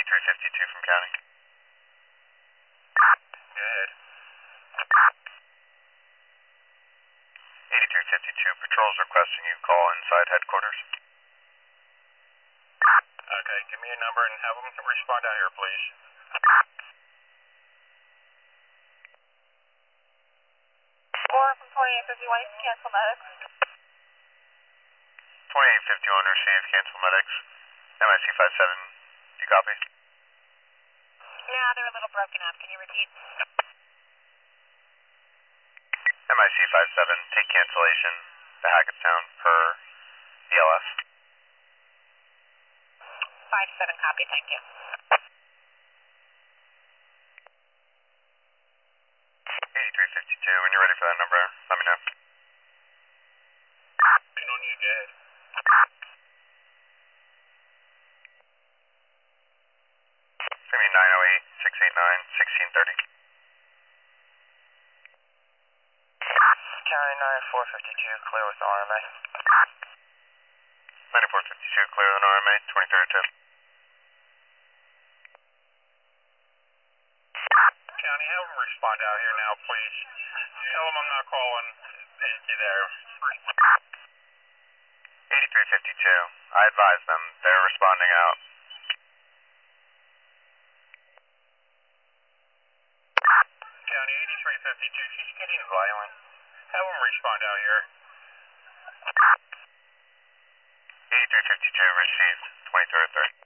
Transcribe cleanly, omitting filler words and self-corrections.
8352 from county. Go ahead. 8352 patrols requesting you call inside headquarters. Okay, give me a number and have them respond out here, please. Four from 2851, cancel medics. 2851 received, cancel medics. MIC 57, you copy? No, they're a little broken up. Can you repeat? MIC 57, take cancellation to Hackettstown per ELS. 57, copy, thank you. 8352, when you're ready for that number, let me know. Waiting on you, go ahead. It's going to be 908-689-1630. County 9452, clear with RMA. 9452, clear with an RMA, 2032. County, have them respond out here now, please. Tell them I'm not calling you there. 8352, I advise them, they're responding out. County 8352, she's getting violent. Have them respond out here. 8352, received, 2033.